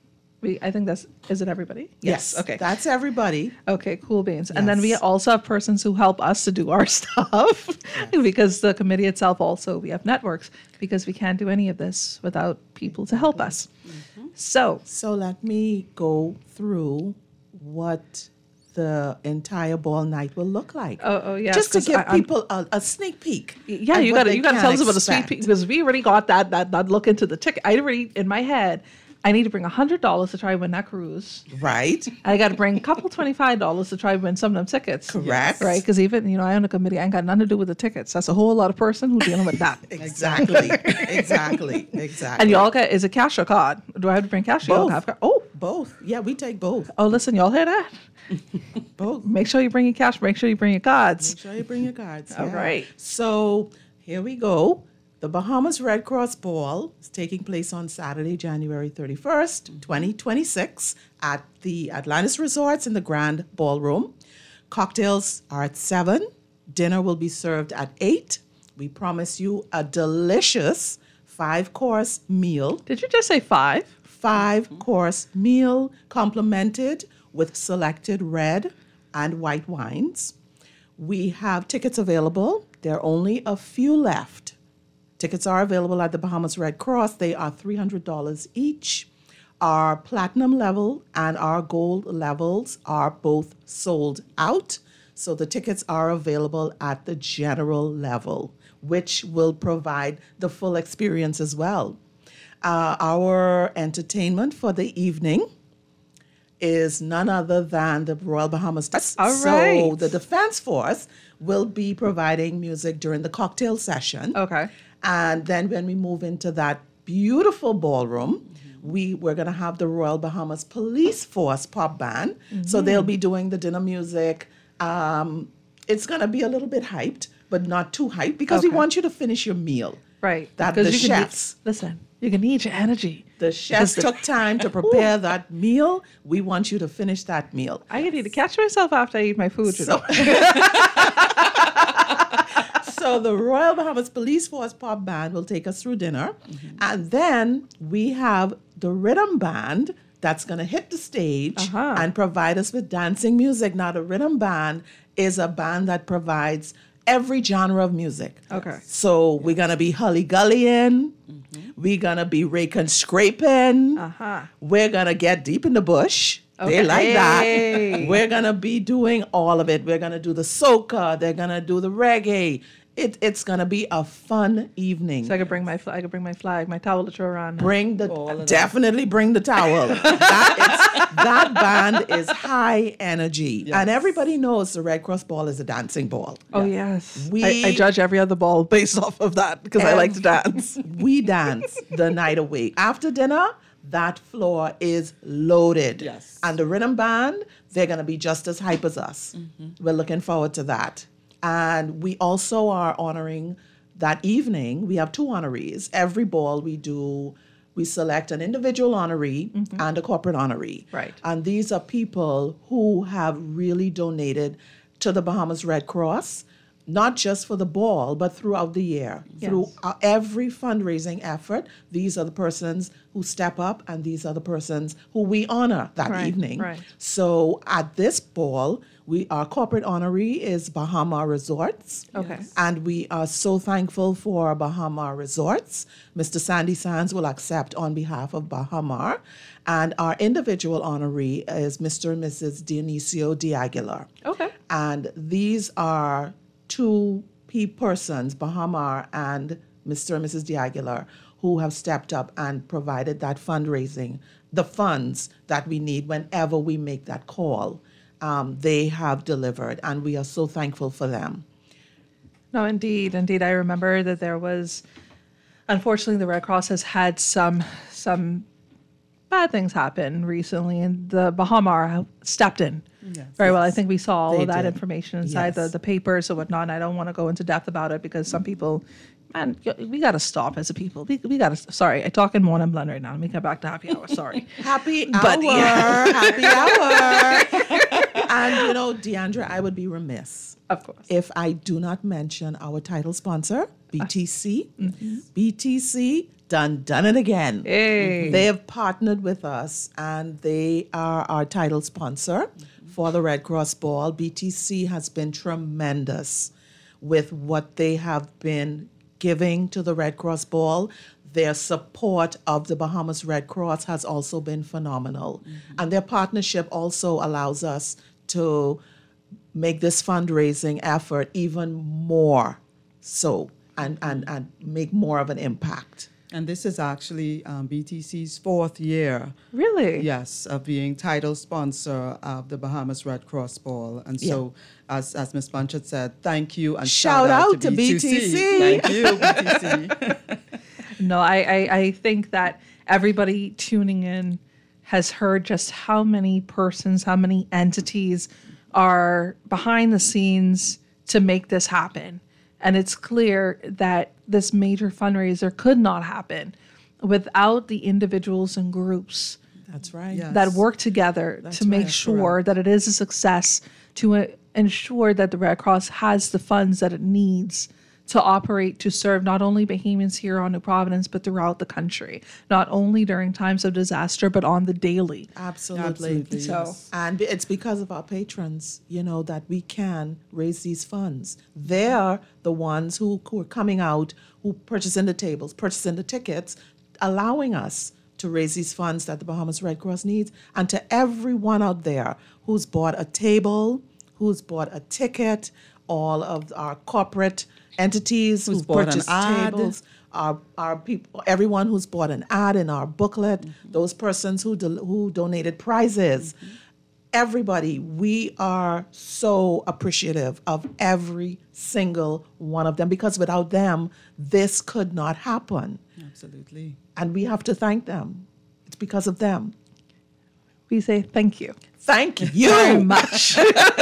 is it everybody? Yes. Okay. That's everybody. Okay, cool beans. And then we Yes. also have persons who help us to do our stuff because the committee itself also, we have networks because we can't do any of this without people to help us. So, So let me go through what the entire ball night will look like. Oh, yes, Just to 'cause give I'm- people a sneak peek. yeah, at you what got to they tell us can about the sweet expect. pea because we already got that look into the ticket. I already in my head. I need to bring $100 to try to win that cruise. Right? I got to bring a couple $25 to try to win some of them tickets. Correct. Right? Because even, I own a committee. I ain't got nothing to do with the tickets. That's a whole lot of person who's dealing with that. Exactly. Exactly. And you all get, is it cash or card? Do I have to bring cash? You all Both. have card? Oh, Both. Yeah, we take both. Oh, listen, y'all hear that? Both. Make sure you bring your cash. Make sure you bring your cards. Make sure you bring your cards. All right. So here we go. The Bahamas Red Cross Ball is taking place on Saturday, January 31st, 2026 at the Atlantis Resorts in the Grand Ballroom. Cocktails are at 7. Dinner will be served at 8. We promise you a delicious 5-course meal. Did you just say 5? 5-course meal complemented with selected red and white wines. We have tickets available. There are only a few left. Tickets are available at the Bahamas Red Cross. They are $300 each. Our platinum level and our gold levels are both sold out. So the tickets are available at the general level, which will provide the full experience as well. Our entertainment for the evening is none other than the Royal Bahamas. All So right. the Defense Force will be providing music during the cocktail session. Okay. And then when we move into that beautiful ballroom, we're going to have the Royal Bahamas Police Force pop band. So they'll be doing the dinner music. It's going to be a little bit hyped, but not too hyped because we Okay. want you to finish your meal. Right. That Because the you can chefs. listen, you can need your energy. The chefs took time to prepare that meal. We want you to finish that meal. I need to catch myself after I eat my food, you know. So the Royal Bahamas Police Force pop band will take us through dinner. And then we have the rhythm band that's going to hit the stage and provide us with dancing music. Now, the rhythm band is a band that provides every genre of music. Okay. So we're going to be hully-gullying. We're going to be raking, scraping. We're going to get deep in the bush. They like that. We're going to be doing all of it. We're going to do the soca. They're going to do the reggae. It's going to be a fun evening. So I could bring my flag, my towel to throw around. Bring definitely bring the towel. That band is high energy. And everybody knows the Red Cross ball is a dancing ball. Oh, yes. We- I judge every other ball based off of that because I like to dance. We dance the night away. After dinner, that floor is loaded. Yes. And the rhythm band, they're going to be just as hype as us. We're looking forward to that. And we also are honoring that evening. We have 2 honorees. Every ball we select an individual honoree and a corporate honoree. Right. And these are people who have really donated to the Bahamas Red Cross, not just for the ball, but throughout the year. Yes. Through every fundraising effort, these are the persons who step up, and these are the persons who we honor that evening. Right. So at this ball, our corporate honoree is Bahama Resorts. Okay. And we are so thankful for Bahama Resorts. Mr. Sandy Sands will accept on behalf of Bahama. And our individual honoree is Mr. and Mrs. Dionisio de Aguilar. Okay. And these are 2 persons, Bahama and Mr. and Mrs. de Aguilar, who have stepped up and provided that fundraising, the funds that we need whenever we make that call. They have delivered, and we are so thankful for them. No, indeed. I remember that there was, unfortunately, the Red Cross has had some bad things happen recently, and the Bahama stepped in very well. I think we saw all They of that did. information inside Yes. the papers and whatnot. And I don't want to go into depth about it because some people, man, we got to stop as a people. We got to, sorry, I talk in one and blend right now. Let me get back to happy hour. Sorry. Happy But, hour, yeah. happy hour. And, Deandra, I would be remiss Of course. if I do not mention our title sponsor, BTC. BTC, done it again. Hey. They have partnered with us, and they are our title sponsor for the Red Cross Ball. BTC has been tremendous with what they have been giving to the Red Cross Ball. Their support of the Bahamas Red Cross has also been phenomenal. And their partnership also allows us to make this fundraising effort even more so and make more of an impact. And this is actually BTC's 4th year. Really? Yes, of being title sponsor of the Bahamas Red Cross Ball. And so, as Ms. Blanchard said, thank you and Shout out to BTC. Thank you, BTC. No, I think that everybody tuning in has heard just how many persons, how many entities are behind the scenes to make this happen. And it's clear that this major fundraiser could not happen without the individuals and groups That's right. Yeah. that work together That's to make right. sure that it is a success, to ensure that the Red Cross has the funds that it needs to operate to serve not only Bahamians here on New Providence, but throughout the country, not only during times of disaster, but on the daily. Absolutely. Absolutely, So- yes. And it's because of our patrons, that we can raise these funds. They're the ones who are coming out, who purchasing the tables, purchasing the tickets, allowing us to raise these funds that the Bahamas Red Cross needs. And to everyone out there who's bought a table, who's bought a ticket, all of our corporate entities Who's who've bought an purchased ad. tables, our people, everyone who's bought an ad in our booklet, those persons who donated prizes, everybody, we are so appreciative of every single one of them, because without them, this could not happen. Absolutely. And we have to thank them. It's because of them. We say thank you Thank very you. much.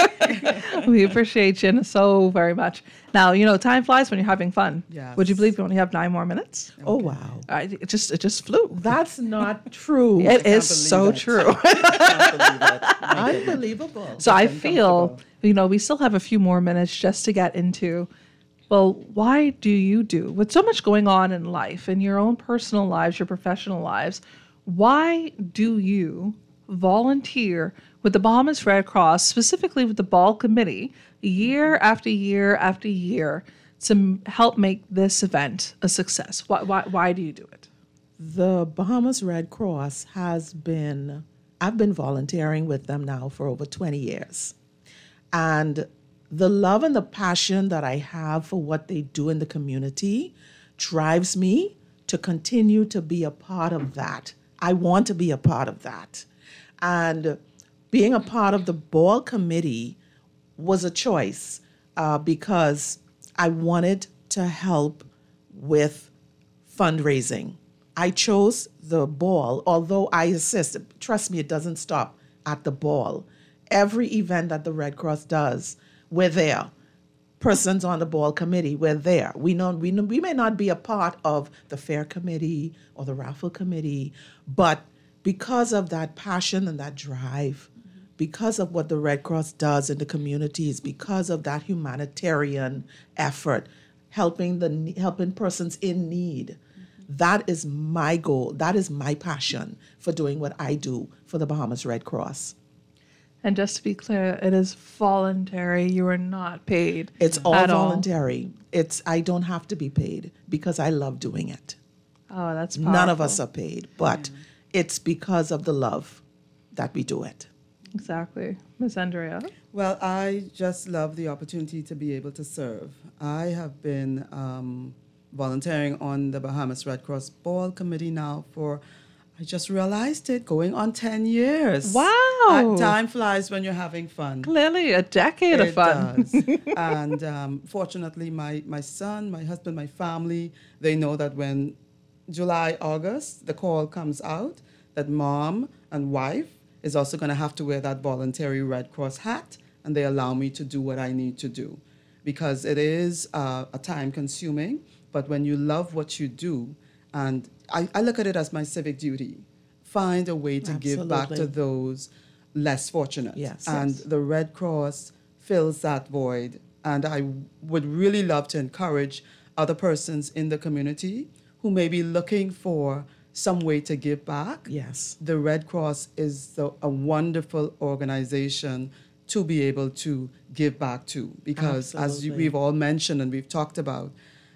We appreciate you so very much. Now, time flies when you're having fun. Yes. Would you believe we only have 9 more minutes? Oh, wow. It just flew. That's not true. It is believe so that. true. Can't believe it. My goodness. Unbelievable. So I It's feel, we still have a few more minutes just to get into, well, why do you do, with so much going on in life, in your own personal lives, your professional lives, why do you volunteer with the Bahamas Red Cross, specifically with the Ball Committee, year after year after year, to help make this event a success? Why do you do it? The Bahamas Red Cross I've been volunteering with them now for over 20 years. And the love and the passion that I have for what they do in the community drives me to continue to be a part of that. I want to be a part of that. And being a part of the Ball Committee was a choice because I wanted to help with fundraising. I chose the ball, although I assist. Trust me, it doesn't stop at the ball. Every event that the Red Cross does, we're there. Persons on the ball committee, we're there. We may not be a part of the fair committee or the raffle committee, but because of that passion and that drive, because of what the Red Cross does in the communities, because of that humanitarian effort, helping persons in need, that is my goal. That is my passion for doing what I do for the Bahamas Red Cross. And just to be clear, it is voluntary. You are not paid. It's all at voluntary. I don't have to be paid because I love doing it. Oh, that's powerful. None of us are paid, but it's because of the love that we do it. Exactly. Miss Andrea? Well, I just love the opportunity to be able to serve. I have been volunteering on the Bahamas Red Cross Ball Committee now for, I just realized it, going on 10 years. Wow. Time flies when you're having fun. Clearly a decade of It fun. does. And fortunately, my son, my husband, my family, they know that when July, August, the call comes out that mom and wife is also going to have to wear that voluntary Red Cross hat, and they allow me to do what I need to do. Because it is a time consuming, but when you love what you do, and I look at it as my civic duty, find a way to give back to Absolutely. those less fortunate. Yes. And Yes. the Red Cross fills that void. And I would really love to encourage other persons in the community who may be looking for some way to give back. Yes. The Red Cross is a wonderful organization to be able to give back to, because Absolutely. we've all mentioned and we've talked about,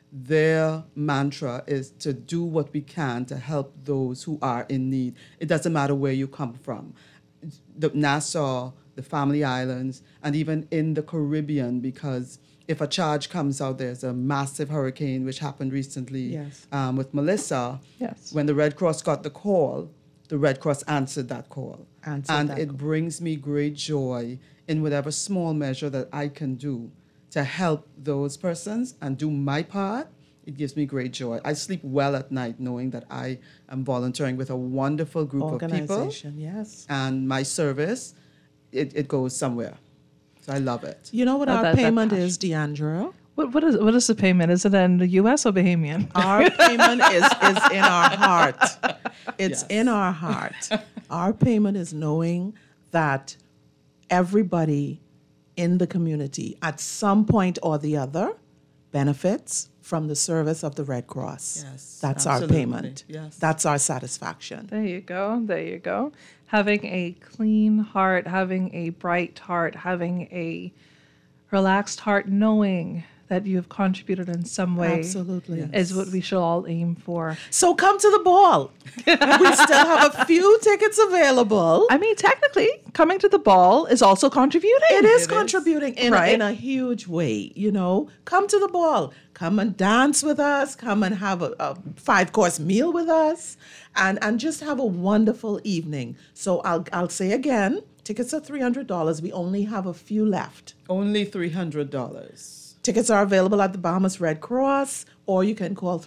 their mantra is to do what we can to help those who are in need. It doesn't matter where you come from. The Nassau, the Family Islands, and even in the Caribbean, because if a charge comes out, there's a massive hurricane, which happened recently Yes. with Melissa. Yes. When the Red Cross got the call, the Red Cross answered that call. Answered and that it call. brings me great joy in whatever small measure that I can do to help those persons and do my part It gives me great joy. I sleep well at night knowing that I am volunteering with a wonderful group of people. Organization, yes. And my service, it goes somewhere. So I love it. You know what Oh, our that payment passion. is, Deandra? What is the payment? Is it in the U.S. or Bahamian? Our payment is in our heart. It's Yes. in our heart. Our payment is knowing that everybody in the community at some point or the other benefits from the service of the Red Cross. Yes, That's absolutely. our payment. Yes. That's our satisfaction. There you go. There you go. Having a clean heart, having a bright heart, having a relaxed heart, knowing that you have contributed in some way Absolutely. is what we should all aim for. So come to the ball. We still have a few tickets available. I mean, technically, coming to the ball is also contributing. It is contributing Right. in a huge way, you know. Come to the ball. Come and dance with us. Come and have a 5-course meal with us and just have a wonderful evening. So I'll say again, tickets are $300. We only have a few left. Only $300. Tickets are available at the Bahamas Red Cross, or you can call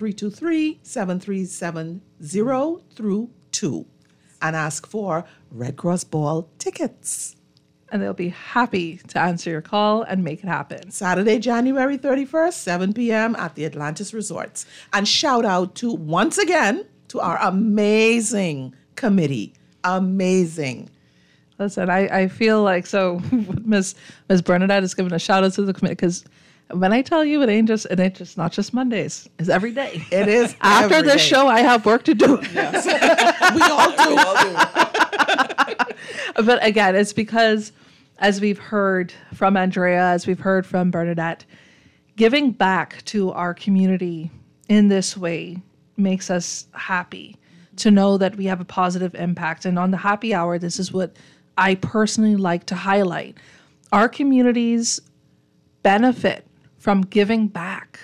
323-737-02 and ask for Red Cross Ball tickets. And they'll be happy to answer your call and make it happen. Saturday, January 31st, 7 p.m. at the Atlantis Resorts. And shout out to, once again, to our amazing committee. Amazing. Listen, I feel like so Miss Bernadette is giving a shout out to the committee because when I tell you it ain't just not just Mondays, it's every day. It is After every this day. show, I have work to do. We all do. But again, it's because as we've heard from Andrea, as we've heard from Bernadette, giving back to our community in this way makes us happy to know that we have a positive impact. And on the happy hour, this is what I personally like to highlight. Our communities benefit from giving back.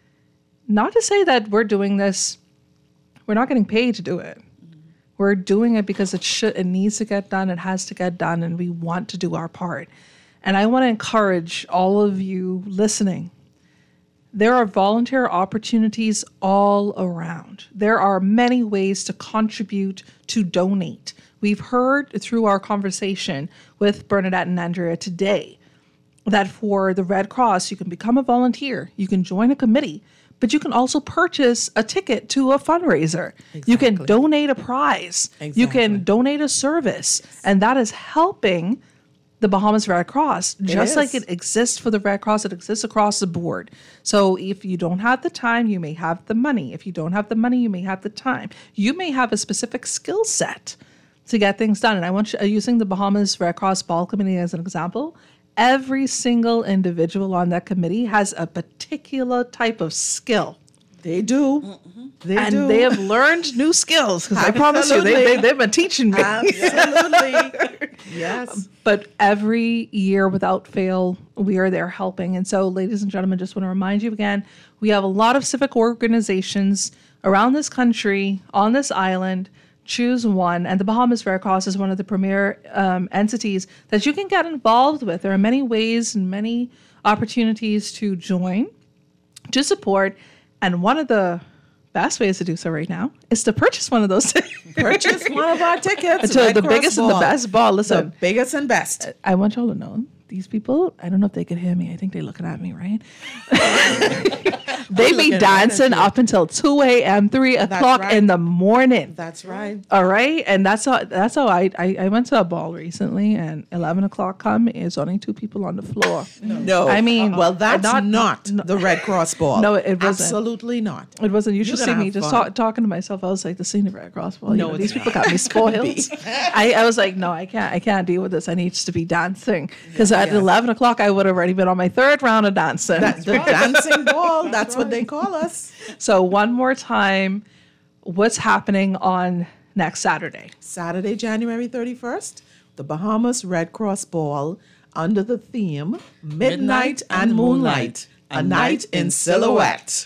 Not to say that we're doing this, we're not getting paid to do it. We're doing it because it needs to get done, it has to get done, and we want to do our part. And I want to encourage all of you listening. There are volunteer opportunities all around. There are many ways to contribute, to donate. We've heard through our conversation with Bernadette and Andrea today that for the Red Cross, you can become a volunteer, you can join a committee, but you can also purchase a ticket to a fundraiser. You can donate a prize. You can donate a service. And that is helping the Bahamas Red Cross. Just like it exists for the Red Cross, it exists across the board. So if you don't have the time, you may have the money. If you don't have the money, you may have the time. You may have a specific skill set to get things done. And I want you, using the Bahamas Red Cross Ball Committee as an example, every single individual on that committee has a particular type of skill. They do. And they have learned new skills. Because I promise you, they've been teaching me. Absolutely. Yes. But every year without fail, we are there helping. And so, ladies and gentlemen, just want to remind you again, we have a lot of civic organizations around this country, on this island. Choose one. And the Bahamas Red Cross is one of the premier entities that you can get involved with. There are many ways and many opportunities to join, to support. And one of the best ways to do so right now is to purchase one of those tickets. Purchase one of our tickets. To Red the Cross biggest and the Ball. best ball. The Listen, biggest and best. I want y'all to know, these people, I don't know if they could hear me. I think they're looking at me, right? They be looking right dancing at you. up until 2 a.m., 3 o'clock right. in the morning. That's right. All right. And that's how I went to a ball recently, and 11 o'clock come, is only 2 people on the floor. No. I mean, well, that's not no. the Red Cross Ball. No, it wasn't. Absolutely not. It wasn't. You should You're see gonna me have just fun. talking to myself. I was like, this ain't the Red Cross Ball. No, These it's people got me spoiled. I was like, no, I can't deal with this. I need to be dancing. Because at 11 o'clock, I would have already been on my 3rd round of dancing. The dancing ball, that's what they call us. So one more time, what's happening on next Saturday? Saturday, January 31st, the Bahamas Red Cross Ball under the theme Midnight and Moonlight, a night in silhouette.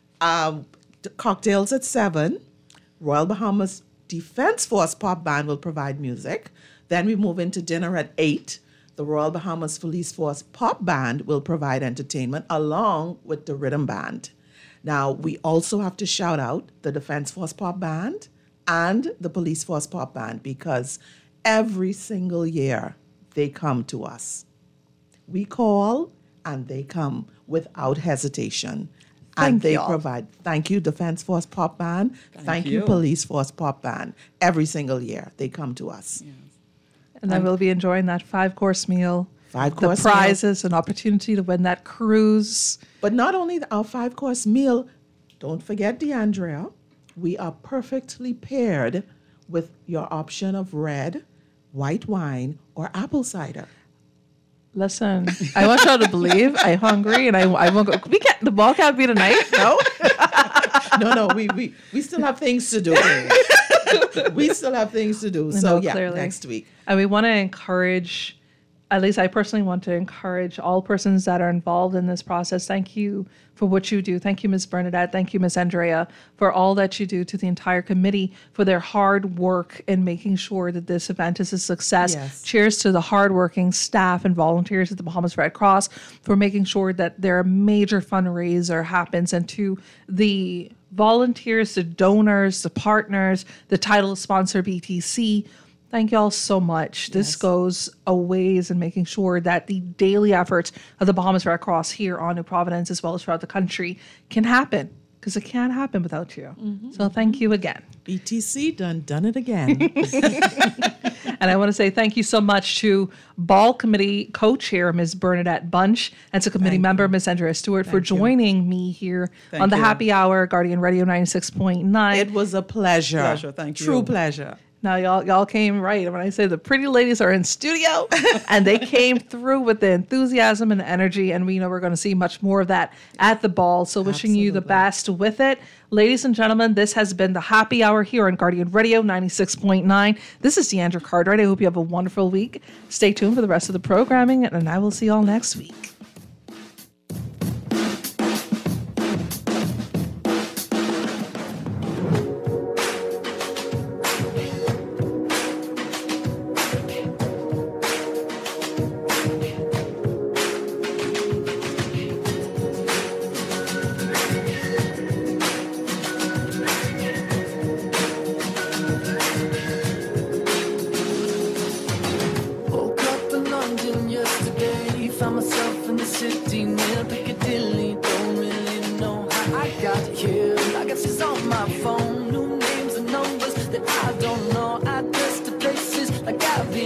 Cocktails at 7. Royal Bahamas Defense Force Pop Band will provide music. Then we move into dinner at 8. The Royal Bahamas Police Force Pop Band will provide entertainment along with the rhythm band. Now, we also have to shout out the Defense Force Pop Band and the Police Force Pop Band, because every single year they come to us. We call and they come without hesitation. And Thank they y'all. provide. Thank you, Defense Force Pop Band. Thank you, you. Police Force Pop Band. Every single year they come to us. And then we'll be enjoying that 5-course meal. Five-course the meal. prizes, an opportunity to win that cruise. But not only our 5-course meal, don't forget, DeAndrea, we are perfectly paired with your option of red, white wine, or apple cider. Listen, I want y'all to believe I'm hungry and I won't go. The ball can't be tonight, no? No, we still have things to do. We still have things to do. So, No, yeah, clearly. next week. And we want to encourage, at least I personally want to encourage all persons that are involved in this process. Thank you for what you do. Thank you, Ms. Bernadette. Thank you, Ms. Andrea, for all that you do, to the entire committee for their hard work in making sure that this event is a success. Yes. Cheers to the hardworking staff and volunteers at the Bahamas Red Cross for making sure that their major fundraiser happens, and to the volunteers, the donors, the partners, the title sponsor, BTC. Thank y'all so much. This goes a ways in making sure that the daily efforts of the Bahamas Red Cross here on New Providence, as well as throughout the country, can happen, because it can't happen without you. So thank you again. BTC done it again. And I want to say thank you so much to Ball Committee Co-Chair, Ms. Bernadette Bunch, and to Committee Member, Ms. Andrea Stewart, for joining me here on the you. Happy Hour, Guardian Radio 96.9. It was a pleasure. Pleasure, thank you. True pleasure. Now, y'all came right. When I say the pretty ladies are in studio, and they came through with the enthusiasm and energy, and we know we're going to see much more of that at the ball. So wishing you the Absolutely. best with it. Ladies and gentlemen, this has been the Happy Hour here on Guardian Radio 96.9. This is Deandra Cartwright. I hope you have a wonderful week. Stay tuned for the rest of the programming, and I will see y'all next week. Woke up in London yesterday, found myself in the city near Piccadilly. Don't really know how I got here. I guess it's on my phone, new names and numbers that I don't know. Address to places like I've been.